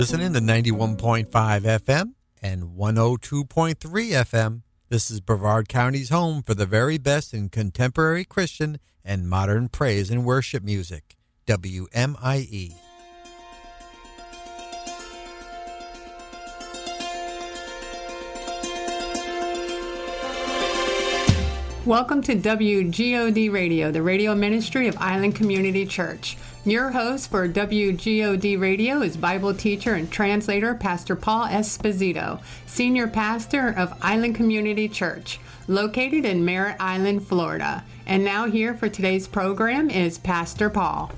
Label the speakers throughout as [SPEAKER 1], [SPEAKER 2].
[SPEAKER 1] Listening to 91.5 FM and 102.3 FM. This is Brevard County's home for the very best in contemporary Christian and modern praise and worship music. WMIE.
[SPEAKER 2] Welcome to WGOD Radio, the radio ministry of Island Community Church. Your host for WGOD Radio is Bible teacher and translator Pastor Paul Esposito, senior pastor of Island Community Church, located in Merritt Island, Florida. And now here for today's program is Pastor Paul.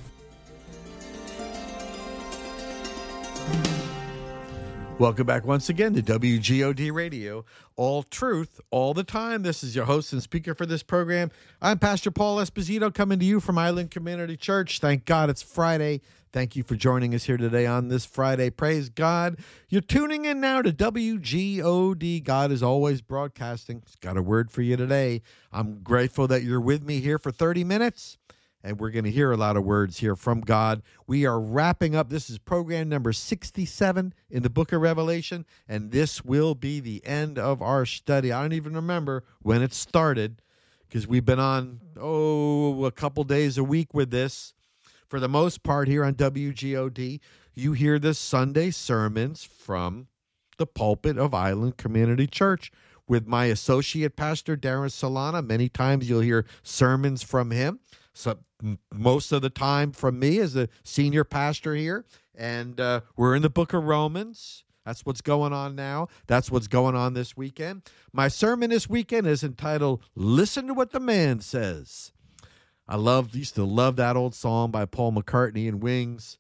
[SPEAKER 1] Welcome back once again to WGOD Radio, all truth, all the time. This is your host and speaker for this program. I'm Pastor Paul Esposito, coming to you from Island Community Church. Thank God it's Friday. Thank you for joining us here today on this Friday. Praise God. You're tuning in now to WGOD. God is always broadcasting. He's got a word for you today. I'm grateful that you're with me here for 30 minutes. And we're going to hear a lot of words here from God. We are wrapping up. This is program number 67 in the book of Revelation, and this will be the end of our study. I don't even remember when it started because we've been on, a couple days a week with this. For the most part here on WGOD, you hear the Sunday sermons from the pulpit of Island Community Church with my associate pastor, Darren Solana. Many times you'll hear sermons from him. So most of the time from me as a senior pastor here. And we're in the book of Romans. That's what's going on now. That's what's going on this weekend. My sermon this weekend is entitled, Listen to What the Man Says. Used to love that old song by Paul McCartney and Wings.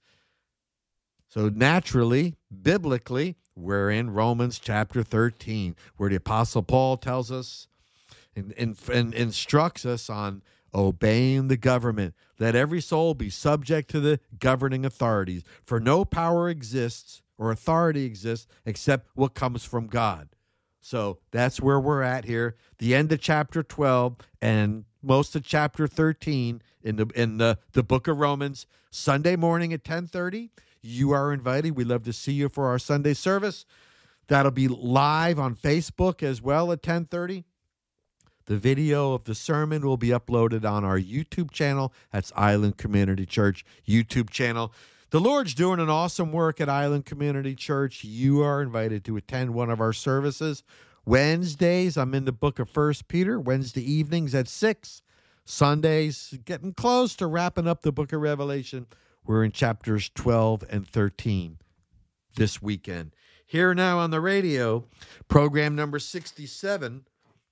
[SPEAKER 1] So naturally, biblically, we're in Romans chapter 13, where the Apostle Paul tells us and instructs us on obeying the government. Let every soul be subject to the governing authorities, for no power exists or authority exists except what comes from God. So that's where we're at here. The end of chapter 12 and most of chapter 13 in the book of Romans. Sunday morning at 10:30. You are invited. We'd love to see you for our Sunday service. That'll be live on Facebook as well at 10:30. The video of the sermon will be uploaded on our YouTube channel. That's Island Community Church YouTube channel. The Lord's doing an awesome work at Island Community Church. You are invited to attend one of our services. Wednesdays, I'm in the book of 1 Peter. Wednesday evenings at 6. Sundays, getting close to wrapping up the book of Revelation. We're in chapters 12 and 13 this weekend. Here now on the radio, program number 67.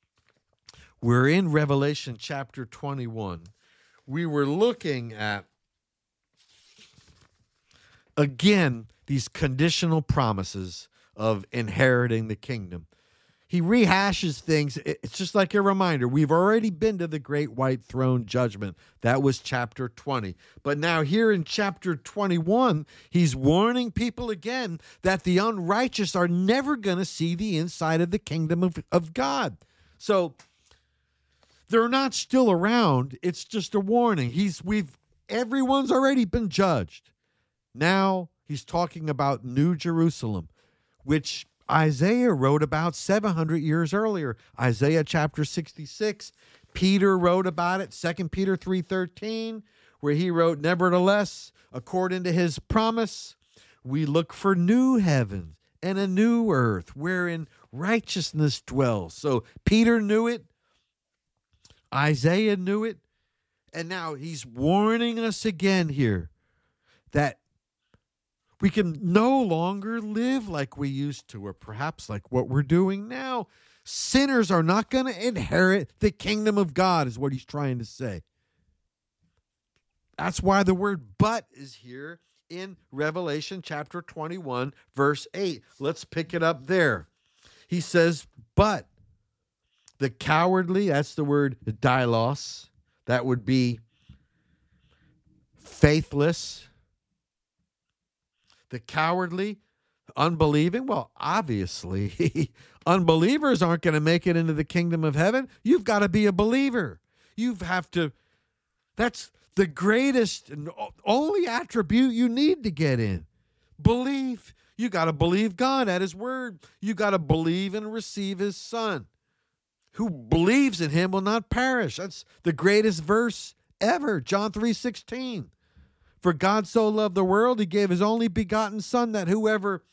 [SPEAKER 1] We're in Revelation chapter 21. We were looking at, again, these conditional promises of inheriting the kingdom. He rehashes things. It's just like a reminder. We've already been to the great white throne judgment. That was chapter 20. But now here in chapter 21, he's warning people again that the unrighteous are never going to see the inside of the kingdom of God. So they're not still around. It's just a warning. Everyone's already been judged. Now he's talking about New Jerusalem, which Isaiah wrote about 700 years earlier. Isaiah chapter 66. Peter wrote about it, 2 Peter 3:13, where he wrote, Nevertheless, according to his promise, we look for new heavens and a new earth, wherein righteousness dwells. So Peter knew it. Isaiah knew it, and now he's warning us again here that we can no longer live like we used to, or perhaps like what we're doing now. Sinners are not going to inherit the kingdom of God, is what he's trying to say. That's why the word but is here in Revelation chapter 21, verse 8. Let's pick it up there. He says, but the cowardly, that's the word dailos, that would be faithless. The cowardly, unbelieving, well, obviously, unbelievers aren't going to make it into the kingdom of heaven. You've got to be a believer. That's the greatest and only attribute you need to get in. Belief. You got to believe God at his word. You got to believe and receive his son. Who believes in him will not perish. That's the greatest verse ever. John 3:16. For God so loved the world, he gave his only begotten son, that whoever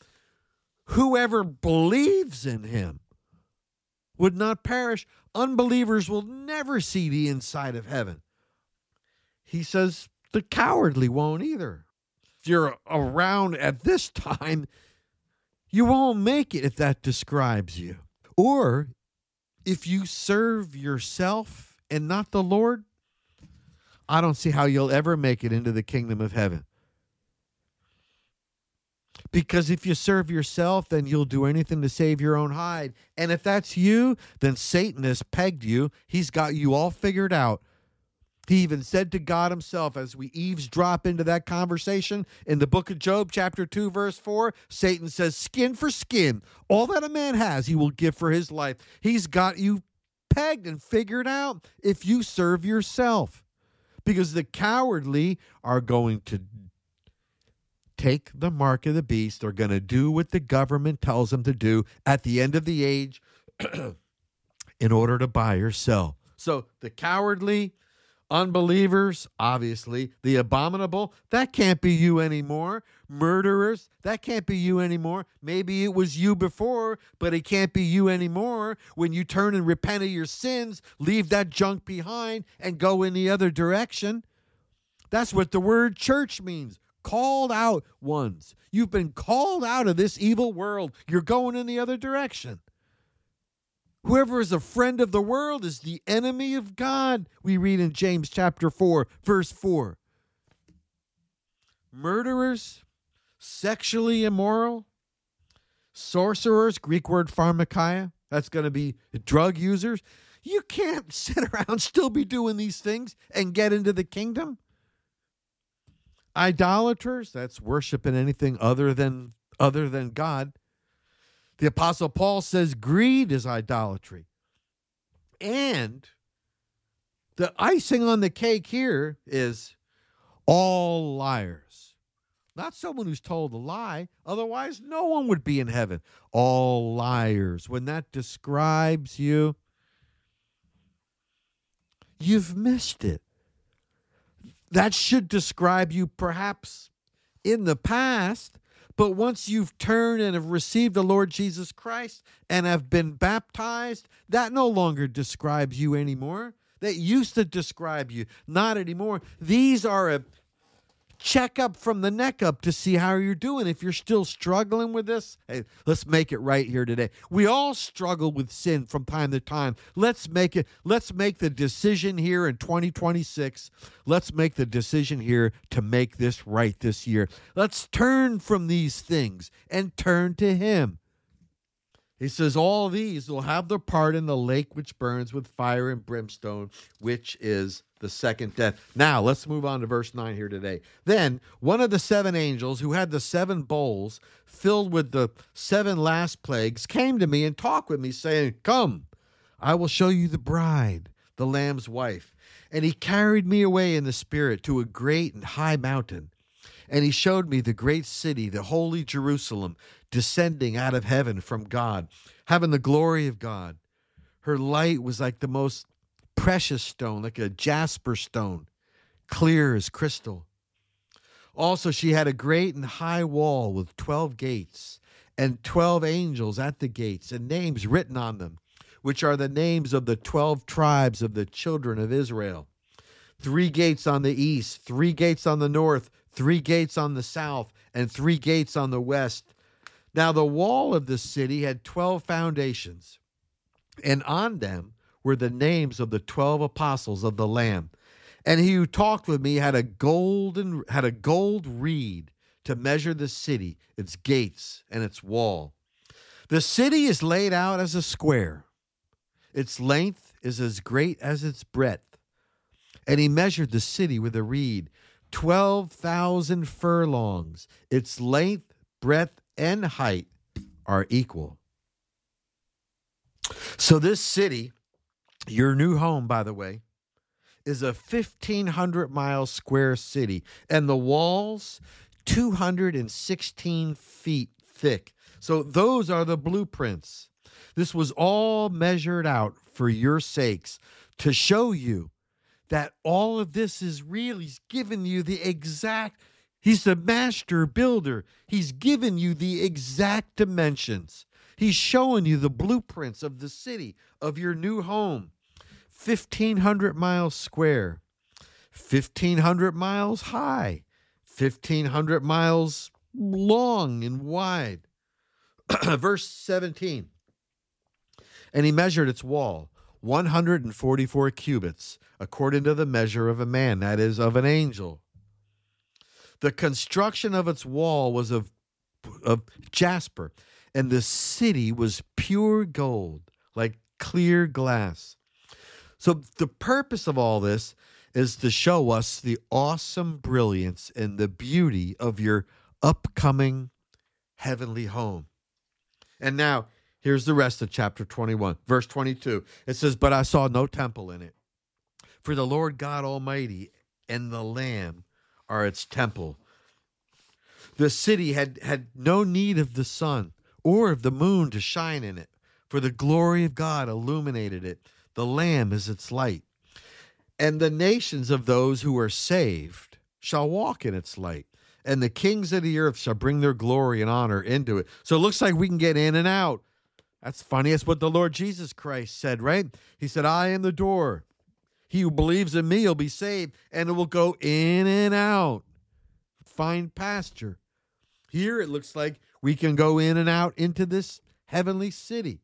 [SPEAKER 1] believes in him would not perish. Unbelievers will never see the inside of heaven. He says the cowardly won't either. If you're around at this time, you won't make it if that describes you. Or if you serve yourself and not the Lord, I don't see how you'll ever make it into the kingdom of heaven. Because if you serve yourself, then you'll do anything to save your own hide. And if that's you, then Satan has pegged you. He's got you all figured out. He even said to God himself, as we eavesdrop into that conversation in the book of Job, chapter 2, verse 4, Satan says, skin for skin, all that a man has, he will give for his life. He's got you pegged and figured out if you serve yourself. Because the cowardly are going to take the mark of the beast. They're going to do what the government tells them to do at the end of the age in order to buy or sell. So the cowardly, unbelievers, obviously, the abominable, that can't be you anymore. Murderers, that can't be you anymore. Maybe it was you before, but it can't be you anymore. When you turn and repent of your sins, leave that junk behind and go in the other direction. That's what the word church means. Called out ones. You've been called out of this evil world. You're going in the other direction. Whoever is a friend of the world is the enemy of God. We read in James chapter 4, verse 4. Murderers, sexually immoral, sorcerers, Greek word pharmakia, that's going to be drug users. You can't sit around still be doing these things and get into the kingdom. Idolaters, that's worshiping anything other than God. The Apostle Paul says greed is idolatry. And the icing on the cake here is all liars. Not someone who's told a lie. Otherwise, no one would be in heaven. All liars. When that describes you, you've missed it. That should describe you perhaps in the past. But once you've turned and have received the Lord Jesus Christ and have been baptized, that no longer describes you anymore. That used to describe you, not anymore. These are a checkup from the neck up to see how you're doing. If you're still struggling with this, hey, let's make it right here today. We all struggle with sin from time to time. Let's make the decision here in 2026. Let's make the decision here to make this right this year. Let's turn from these things and turn to him. He says, all these will have their part in the lake which burns with fire and brimstone, which is the second death. Now, let's move on to verse 9 here today. Then one of the seven angels who had the seven bowls filled with the seven last plagues came to me and talked with me, saying, come, I will show you the bride, the Lamb's wife. And he carried me away in the spirit to a great and high mountain. And he showed me the great city, the holy Jerusalem, descending out of heaven from God, having the glory of God. Her light was like the most precious stone, like a jasper stone, clear as crystal. Also, she had a great and high wall with 12 gates, and 12 angels at the gates, and names written on them, which are the names of the 12 tribes of the children of Israel. 3 gates on the east, 3 gates on the north, 3 gates on the south, and 3 gates on the west. Now the wall of the city had 12 foundations, and on them were the names of the 12 apostles of the Lamb. And he who talked with me had a gold reed to measure the city, its gates, and its wall. The city is laid out as a square. Its length is as great as its breadth. And he measured the city with a reed, 12,000 furlongs. Its length, breadth, and height are equal. So this city, your new home, by the way, is a 1,500-mile square city, and the walls 216 feet thick. So those are the blueprints. This was all measured out for your sakes to show you that all of this is real. He's given you the exact, he's the master builder. He's given you the exact dimensions. He's showing you the blueprints of the city, of your new home. 1,500 miles square, 1,500 miles high, 1,500 miles long and wide. Verse 17. And he measured its wall, 144 cubits, according to the measure of a man, that is, of an angel. The construction of its wall was of jasper, and the city was pure gold, like clear glass. So the purpose of all this is to show us the awesome brilliance and the beauty of your upcoming heavenly home. And now, here's the rest of chapter 21, verse 22. It says, "But I saw no temple in it, for the Lord God Almighty and the Lamb are its temple." The city had no need of the sun or of the moon to shine in it, for the glory of God illuminated it. The Lamb is its light. And the nations of those who are saved shall walk in its light, and the kings of the earth shall bring their glory and honor into it. So it looks like we can get in and out. That's funny. That's what the Lord Jesus Christ said, right? He said, "I am the door. He who believes in me will be saved, and it will go in and out. Find pasture." Here it looks like we can go in and out into this heavenly city.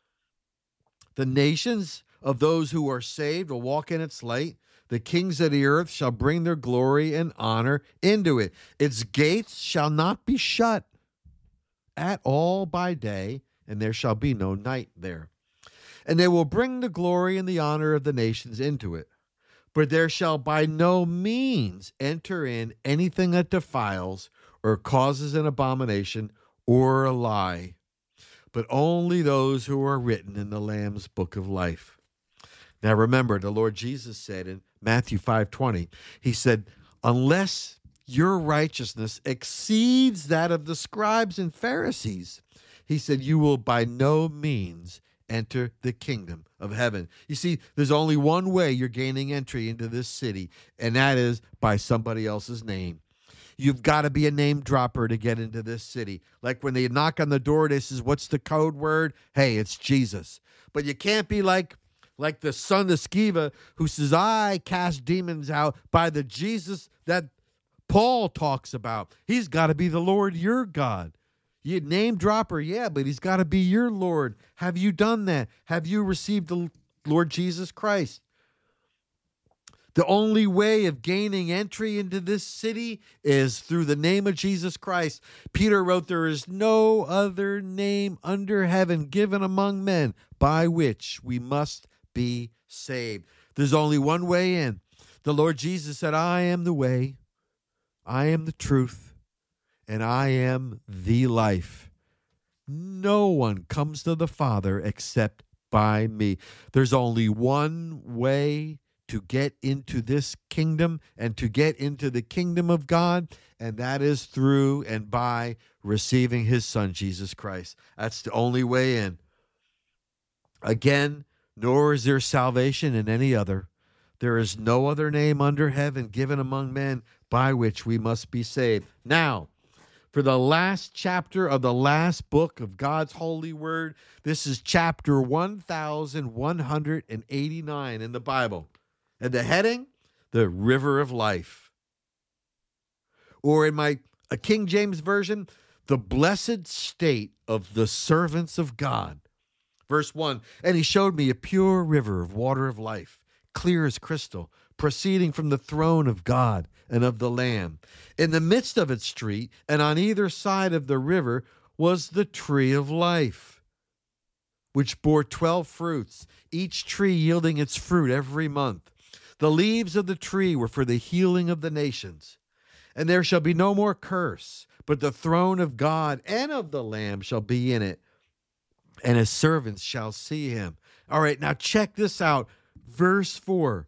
[SPEAKER 1] The nations of those who are saved will walk in its light. The kings of the earth shall bring their glory and honor into it. Its gates shall not be shut at all by day, and there shall be no night there. And they will bring the glory and the honor of the nations into it. But there shall by no means enter in anything that defiles or causes an abomination or a lie, but only those who are written in the Lamb's book of life. Now remember, the Lord Jesus said in Matthew 5:20, he said, "Unless your righteousness exceeds that of the scribes and Pharisees," he said, "you will by no means enter the kingdom of heaven." You see, there's only one way you're gaining entry into this city, and that is by somebody else's name. You've got to be a name dropper to get into this city. Like when they knock on the door, they says, "What's the code word?" Hey, it's Jesus. But you can't be like the son of Sceva who says, "I cast demons out by the Jesus that Paul talks about." He's got to be the Lord your God. You name dropper, yeah, but he's got to be your Lord. Have you done that? Have you received the Lord Jesus Christ? The only way of gaining entry into this city is through the name of Jesus Christ. Peter wrote, "There is no other name under heaven given among men by which we must be saved." There's only one way in. The Lord Jesus said, "I am the way, I am the truth, and I am the life. No one comes to the Father except by me." There's only one way to get into this kingdom and to get into the kingdom of God, and that is through and by receiving his son, Jesus Christ. That's the only way in. Again, nor is there salvation in any other. There is no other name under heaven given among men by which we must be saved. Now, for the last chapter of the last book of God's holy word, this is chapter 1189 in the Bible. And the heading, the river of life. Or in my King James Version, the blessed state of the servants of God. Verse 1, "And he showed me a pure river of water of life, clear as crystal, proceeding from the throne of God and of the Lamb. In the midst of its street, and on either side of the river, was the tree of life, which bore 12 fruits, each tree yielding its fruit every month. The leaves of the tree were for the healing of the nations. And there shall be no more curse, but the throne of God and of the Lamb shall be in it, and his servants shall see him." All right, now check this out. Verse 4.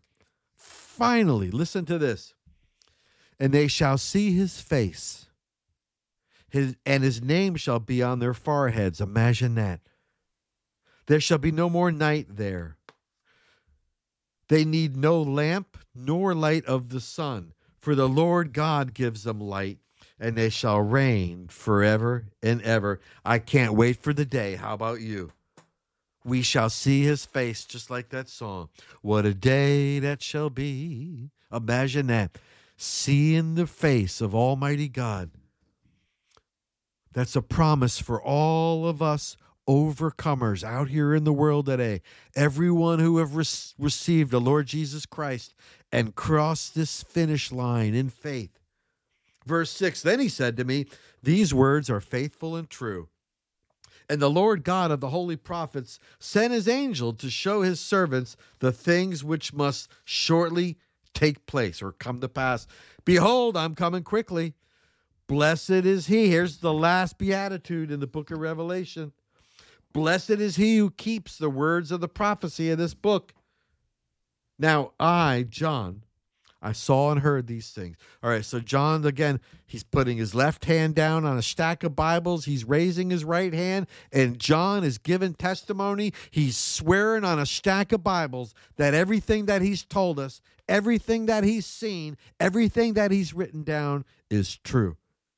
[SPEAKER 1] Finally, listen to this. "And they shall see his face, his name shall be on their foreheads. Imagine that. There shall be no more night there. They need no lamp nor light of the sun, for the Lord God gives them light, and they shall reign forever and ever. I can't wait for the day. How about you? We shall see his face, just like that song. What a day that shall be. Imagine that. Seeing the face of Almighty God. That's a promise for all of us overcomers out here in the world today. Everyone who have received the Lord Jesus Christ and crossed this finish line in faith. Verse 6, then he said to me, these words are faithful and true. And the Lord God of the holy prophets sent his angel to show his servants the things which must shortly take place or come to pass. Behold, I'm coming quickly. Blessed is he. Here's the last beatitude in the book of Revelation. Blessed is he who keeps the words of the prophecy of this book. Now I, John, I saw and heard these things. All right, so John, again, he's putting his left hand down on a stack of Bibles. He's raising his right hand, and John is giving testimony. He's swearing on a stack of Bibles that everything that he's told us, everything that he's seen, everything that he's written down is true.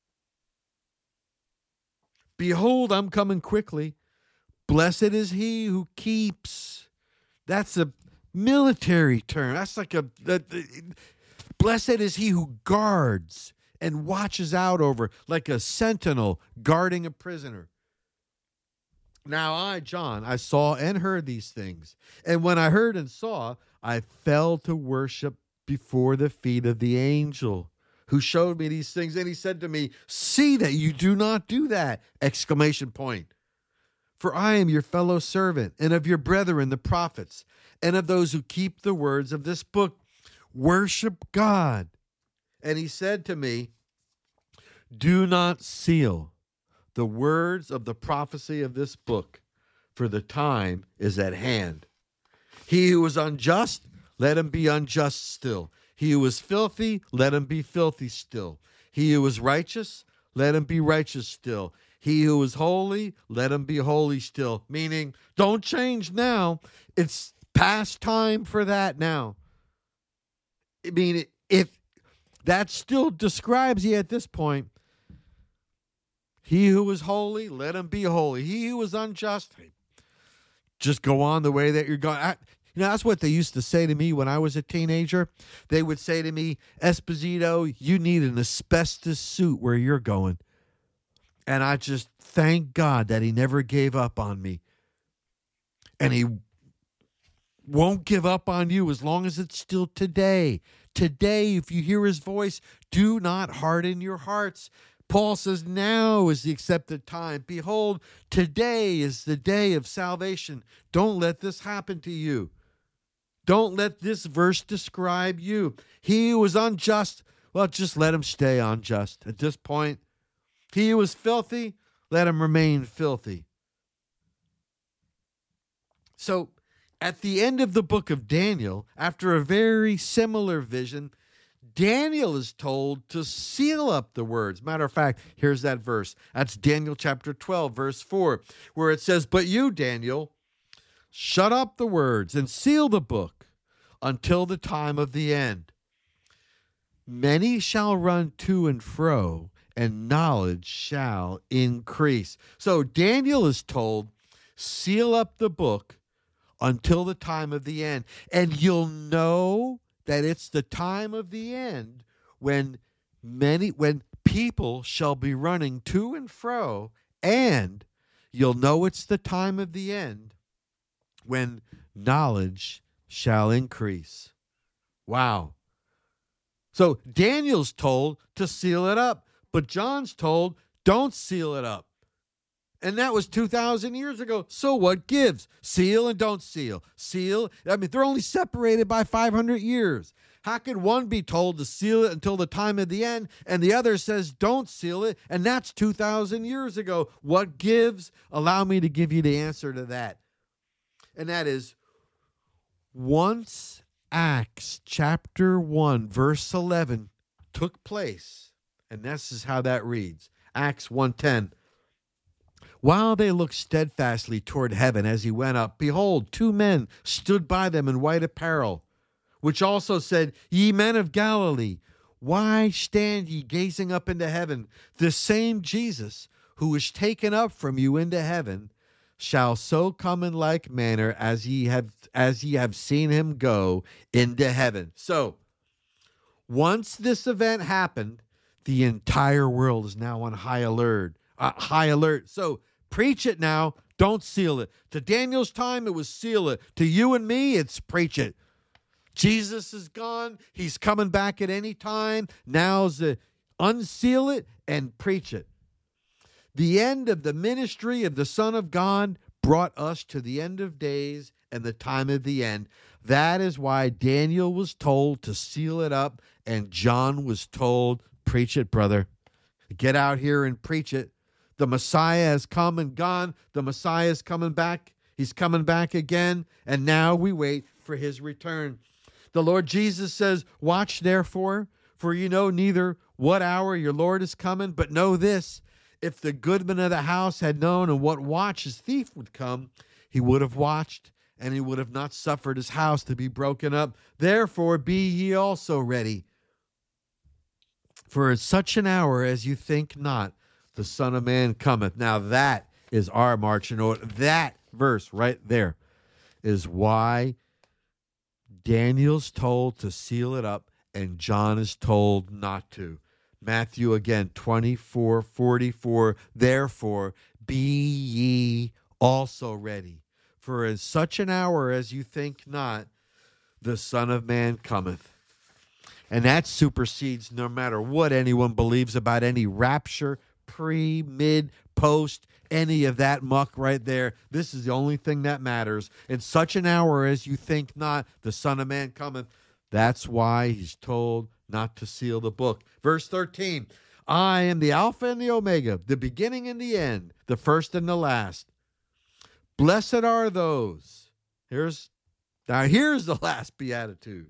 [SPEAKER 1] Behold, I'm coming quickly. Blessed is he who keeps. That's a military term. That's like blessed is he who guards and watches out over, like a sentinel guarding a prisoner. Now I, John, I saw and heard these things. And when I heard and saw, I fell to worship before the feet of the angel who showed me these things. And he said to me, see that you do not do that! Exclamation point. For I am your fellow servant, and of your brethren the prophets, and of those who keep the words of this book. Worship God. And he said to me, do not seal the words of the prophecy of this book, for the time is at hand. He who is unjust, let him be unjust still. He who is filthy, let him be filthy still. He who is righteous, let him be righteous still. He who is holy, let him be holy still. Meaning, don't change now. It's past time for that now. I mean, if that still describes you at this point, he who is holy, let him be holy. He who is unjust, just go on the way that you're going. That's what they used to say to me when I was a teenager. They would say to me, Esposito, you need an asbestos suit where you're going. And I just thank God that he never gave up on me. And he won't give up on you as long as it's still today. Today, if you hear his voice, do not harden your hearts. Paul says, now is the accepted time. Behold, today is the day of salvation. Don't let this happen to you. Don't let this verse describe you. He who is unjust, well, just let him stay unjust at this point. He who is filthy, let him remain filthy. So, at the end of the book of Daniel, after a very similar vision, Daniel is told to seal up the words. Matter of fact, here's that verse. That's Daniel chapter 12, verse 4, where it says, but you, Daniel, shut up the words and seal the book until the time of the end. Many shall run to and fro, and knowledge shall increase. So Daniel is told, seal up the book until the time of the end. And you'll know that it's the time of the end when people shall be running to and fro, and you'll know it's the time of the end when knowledge shall increase. Wow. So Daniel's told to seal it up, but John's told don't seal it up. And that was 2,000 years ago. So what gives? Seal and don't seal. Seal, I mean, they're only separated by 500 years. How could one be told to seal it until the time of the end, and the other says don't seal it, and that's 2,000 years ago? What gives? Allow me to give you the answer to that. And that is, once Acts chapter 1, verse 11 took place, and this is how that reads. Acts 1:10. While they looked steadfastly toward heaven as he went up, behold, two men stood by them in white apparel, which also said, Ye men of Galilee, why stand ye gazing up into heaven? The same Jesus who is taken up from you into heaven shall so come in like manner as ye have seen him go into heaven. So, once this event happened, the entire world is now on high alert. So, preach it now. Don't seal it. To Daniel's time, it was seal it. To you and me, it's preach it. Jesus is gone. He's coming back at any time. Now's the unseal it and preach it. The end of the ministry of the Son of God brought us to the end of days and the time of the end. That is why Daniel was told to seal it up, and John was told, preach it, brother. Get out here and preach it. The Messiah has come and gone. The Messiah is coming back. He's coming back again, and now we wait for his return. The Lord Jesus says, watch therefore, for you know neither what hour your Lord is coming, but know this, if the goodman of the house had known in what watch his thief would come, he would have watched, and he would have not suffered his house to be broken up. Therefore be ye also ready. For at such an hour as you think not, the Son of Man cometh. Now that is our marching order. That verse right there is why Daniel's told to seal it up and John is told not to. Matthew again, 24:44. Therefore, be ye also ready. For in such an hour as you think not, the Son of Man cometh. And that supersedes no matter what anyone believes about any rapture, pre, mid, post, any of that muck right there. This is the only thing that matters. In such an hour as you think not, the Son of Man cometh. That's why he's told not to seal the book. Verse 13, I am the Alpha and the Omega, the beginning and the end, the first and the last. Blessed are those. Here's the last beatitude.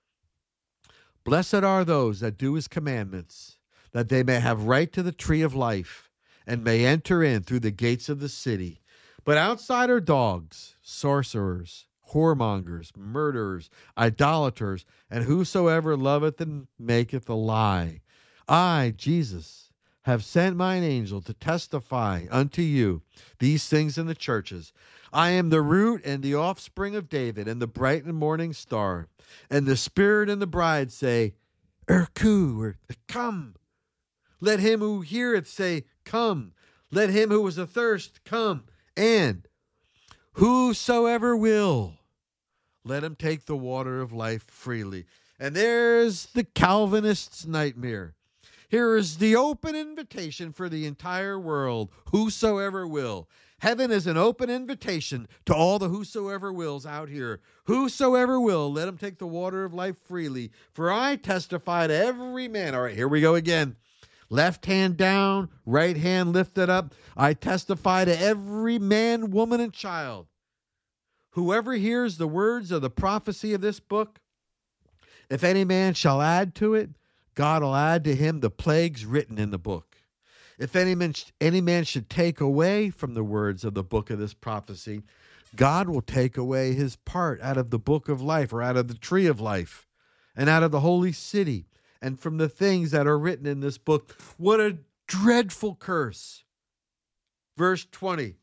[SPEAKER 1] Blessed are those that do his commandments, that they may have right to the tree of life, and may enter in through the gates of the city. But outside are dogs, sorcerers, whoremongers, murderers, idolaters, and whosoever loveth and maketh a lie. I, Jesus, have sent mine angel to testify unto you these things in the churches. I am the root and the offspring of David, and the bright and morning star. And the Spirit and the bride say, Erku, or come. Let him who heareth say, come. Let him who is athirst come. And whosoever will, let him take the water of life freely. And there's the Calvinist's nightmare. Here is the open invitation for the entire world. Whosoever will. Heaven is an open invitation to all the whosoever wills out here. Whosoever will, let him take the water of life freely. For I testify to every man. All right, here we go again. Left hand down, right hand lifted up. I testify to every man, woman, and child. Whoever hears the words of the prophecy of this book, if any man shall add to it, God will add to him the plagues written in the book. If any man should take away from the words of the book of this prophecy, God will take away his part out of the book of life, or out of the tree of life, and out of the holy city, and from the things that are written in this book. What a dreadful curse. Verse 20.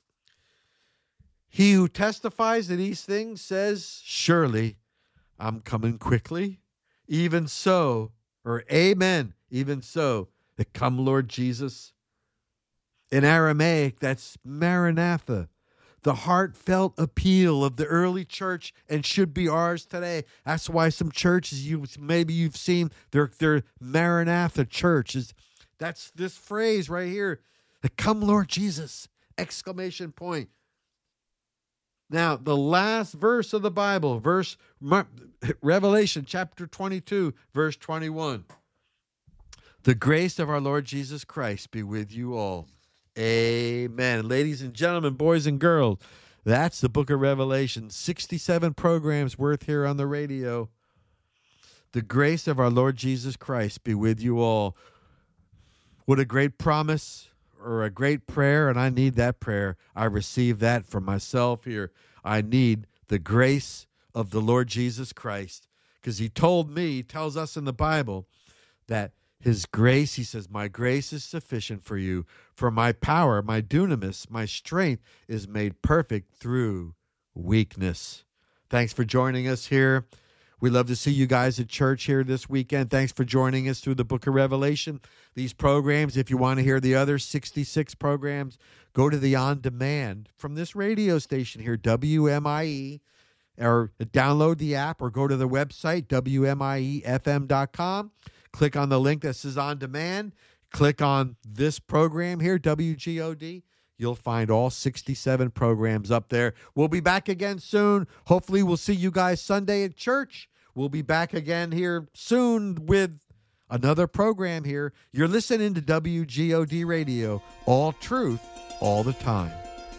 [SPEAKER 1] He who testifies to these things says, surely I'm coming quickly. Even so, or amen, even so, come Lord Jesus. In Aramaic, that's Maranatha, the heartfelt appeal of the early church, and should be ours today. That's why some churches maybe you've seen their Maranatha churches. That's this phrase right here, the come Lord Jesus, exclamation point. Now, the last verse of the Bible, Revelation chapter 22, verse 21. The grace of our Lord Jesus Christ be with you all. Amen. Ladies and gentlemen, boys and girls, that's the book of Revelation. 67 programs worth here on the radio. The grace of our Lord Jesus Christ be with you all. What a great promise or a great prayer, and I need that prayer. I receive that for myself here. I need the grace of the Lord Jesus Christ, because he tells us in the Bible that his grace, he says, my grace is sufficient for you, for my power, my dunamis, my strength is made perfect through weakness. Thanks for joining us here. We love to see you guys at church here this weekend. Thanks for joining us through the book of Revelation. These programs, if you want to hear the other 66 programs, go to the on-demand from this radio station here, WMIE, or download the app or go to the website, WMIEFM.com. Click on the link that says on demand. Click on this program here, WGOD. You'll find all 67 programs up there. We'll be back again soon. Hopefully we'll see you guys Sunday at church. We'll be back again here soon with another program here. You're listening to WGOD Radio, all truth, all the time.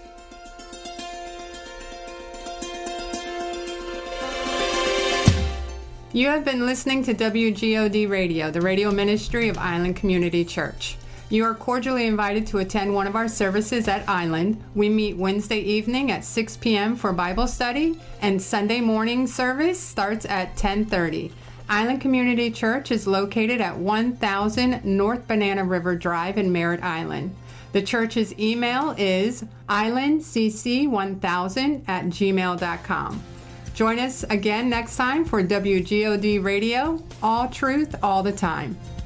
[SPEAKER 2] You have been listening to WGOD Radio, the radio ministry of Island Community Church. You are cordially invited to attend one of our services at Island. We meet Wednesday evening at 6 p.m. for Bible study, and Sunday morning service starts at 10:30. Island Community Church is located at 1000 North Banana River Drive in Merritt Island. The church's email is islandcc1000@gmail.com. Join us again next time for WGOD Radio, all truth, all the time.